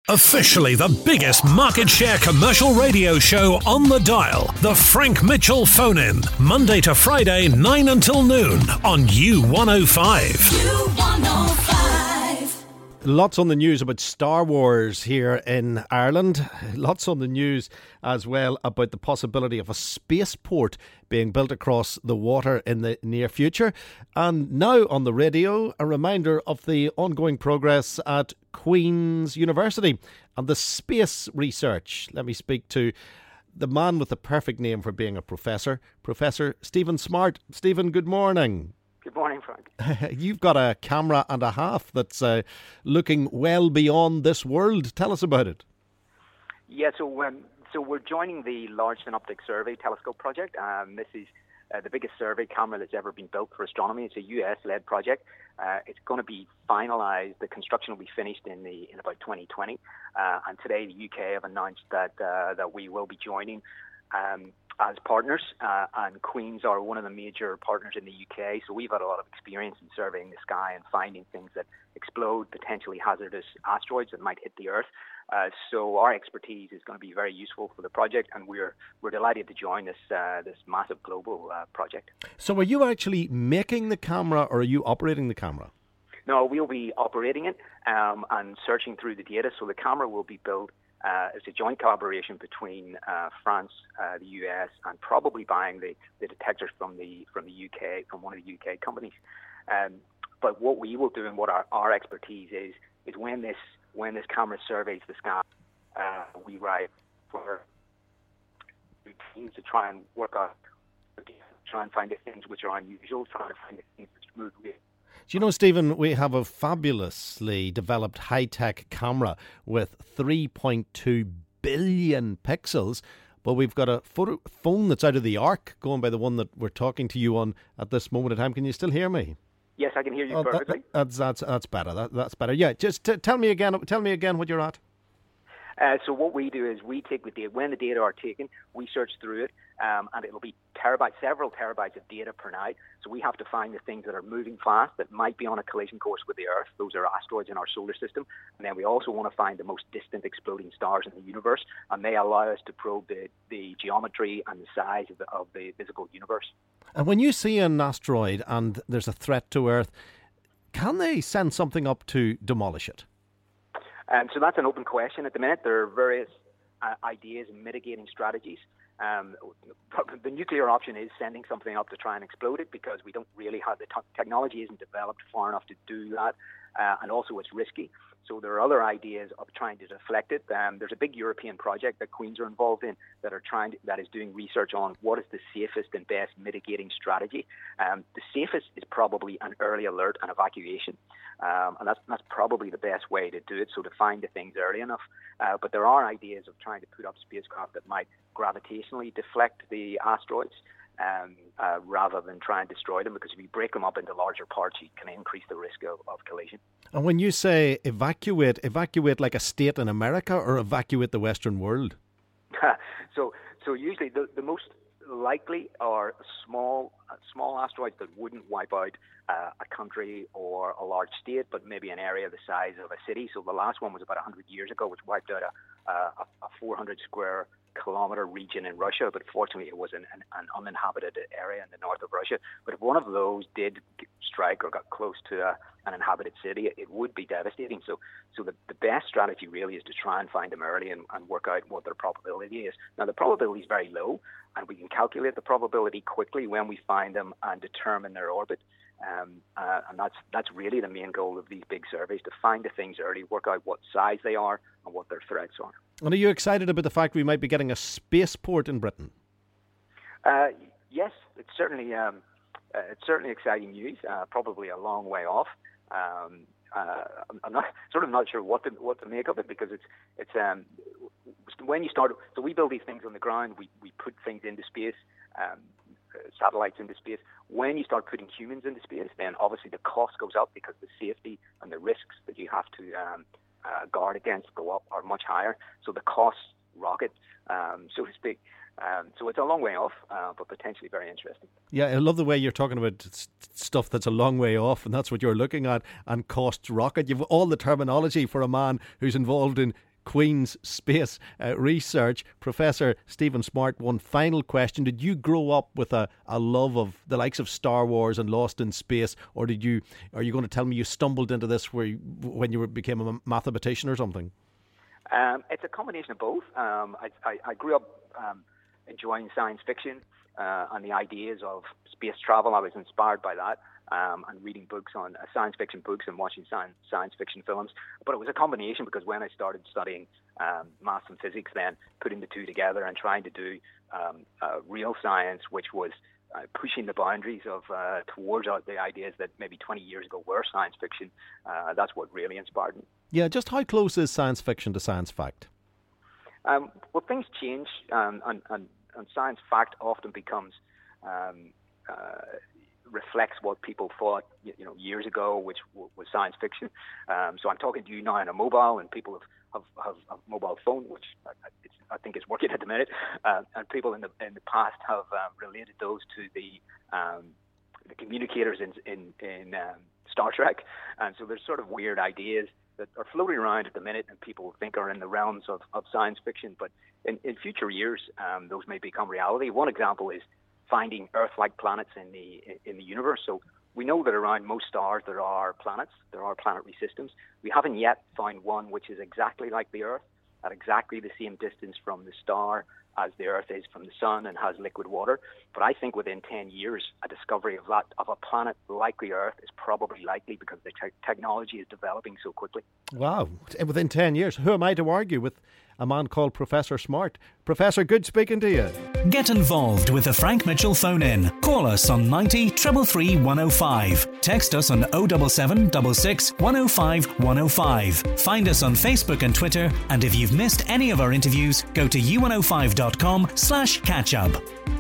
Officially the biggest market share commercial radio show on the dial. The Frank Mitchell Phone-In. Monday to Friday, 9 until noon on U105. U105. Lots on the news about Star Wars here in Ireland. Lots on the news as well about the possibility of a spaceport being built across the water in the near future. And now on the radio, a reminder of the ongoing progress at Queen's University and the space research. Let me speak to the man with the perfect name for being a professor, Professor Stephen Smart. Stephen, good morning. Good morning, Frank. You've got a camera and a half that's looking well beyond this world. Tell us about it. Yeah, so we're joining the Large Synoptic Survey Telescope project. This is the biggest survey camera that's ever been built for astronomy. It's a US-led project. It's going to be finalised. The construction will be finished in about 2020. And today, the UK have announced that we will be joining as partners, and Queen's are one of the major partners in the UK, so we've had a lot of experience in surveying the sky and finding things that explode, potentially hazardous asteroids that might hit the Earth. So our expertise is going to be very useful for the project, and we're delighted to join this massive global project. So are you actually making the camera, or are you operating the camera? No, we'll be operating it and searching through the data, so the camera will be built. It's a joint collaboration between France, the US, and probably buying the detectors from the UK, from one of the UK companies. But what we will do and what our expertise is when this camera surveys the sky, we write for routines to try and work out, try and find the things which are unusual, try to find the things which move with. Do you know, Stephen, we have a fabulously developed high-tech camera with 3.2 billion pixels, but we've got a phone that's out of the arc, going by the one that we're talking to you on at this moment in time. Can you still hear me? Yes, I can hear you perfectly. That's better. That's better. Yeah, just tell me again what you're at. So what we do is we take the data. When the data are taken, we search through it, and it'll be several terabytes of data per night. So we have to find the things that are moving fast that might be on a collision course with the Earth. Those are asteroids in our solar system. And then we also want to find the most distant exploding stars in the universe, and they allow us to probe the geometry and the size of the visible universe. And when you see an asteroid and there's a threat to Earth, can they send something up to demolish it? So that's an open question at the minute. There are various ideas and mitigating strategies. The nuclear option is sending something up to try and explode it, because we don't really have the technology isn't developed far enough to do that, and also it's risky. So there are other ideas of trying to deflect it. There's a big European project that Queen's are involved in that is doing research on what is the safest and best mitigating strategy. The safest is probably an early alert and evacuation, and that's probably the best way to do it. So to find the things early enough. But there are ideas of trying to put up spacecraft that might gravitationally deflect the asteroids, rather than try and destroy them, because if you break them up into larger parts, you can increase the risk of collision. And when you say evacuate like a state in America, or evacuate the Western world? So usually the most likely are small asteroids that wouldn't wipe out a country or a large state, but maybe an area the size of a city. So the last one was about 100 years ago, which wiped out a 400 square kilometer region in Russia, but fortunately it was an uninhabited area in the north of Russia. But if one of those did strike or got close to an inhabited city, it would be devastating. So the best strategy really is to try and find them early and work out what their probability is. Now the probability is very low, and we can calculate the probability quickly when we find them and determine their orbit. And that's really the main goal of these big surveys, to find the things early, work out what size they are and what their threats are. And are you excited about the fact we might be getting a spaceport in Britain? Yes, it's certainly exciting news. Probably a long way off. I'm not sure what to make of it, because it's when you start. So we build these things on the ground. We put things into space. Satellites into space. When you start putting humans into space, then obviously the cost goes up, because the safety and the risks that you have to guard against go up, are much higher. So the costs rocket, so to speak. So it's a long way off, but potentially very interesting. Yeah, I love the way you're talking about stuff that's a long way off, and that's what you're looking at, and costs rocket. You've all the terminology for a man who's involved in Queen's Space Research, Professor Stephen Smart, one final question. Did you grow up with a love of the likes of Star Wars and Lost in Space, or are you going to tell me you stumbled into this when you became a mathematician or something? It's a combination of both. I grew up enjoying science fiction and the ideas of space travel. I was inspired by that. And reading books on science fiction books and watching science fiction films. But it was a combination, because when I started studying maths and physics, then putting the two together and trying to do real science, which was pushing the boundaries of towards the ideas that maybe 20 years ago were science fiction, that's what really inspired me. Yeah, just how close is science fiction to science fact? Well, things change, and science fact often becomes reflects what people thought, years ago, which was science fiction. So I'm talking to you now on a mobile, and people have a mobile phone, which I think is working at the minute. And people in the past have related those to the communicators in Star Trek. And so there's sort of weird ideas that are floating around at the minute, and people think are in the realms of science fiction. But in future years, those may become reality. One example is finding Earth-like planets in the universe. So we know that around most stars there are planets, there are planetary systems. We haven't yet found one which is exactly like the Earth, at exactly the same distance from the star as the Earth is from the sun, and has liquid water. But I think within 10 years, a discovery of a planet like the Earth is probably likely, because the technology is developing so quickly. Wow, within 10 years. Who am I to argue with a man called Professor Smart? Professor, good speaking to you. Get involved with the Frank Mitchell phone-in. Call us on 90 333 105. Text us on 077 66 105 105. Find us on Facebook and Twitter. And if you've missed any of our interviews, go to u105.com/catch-up.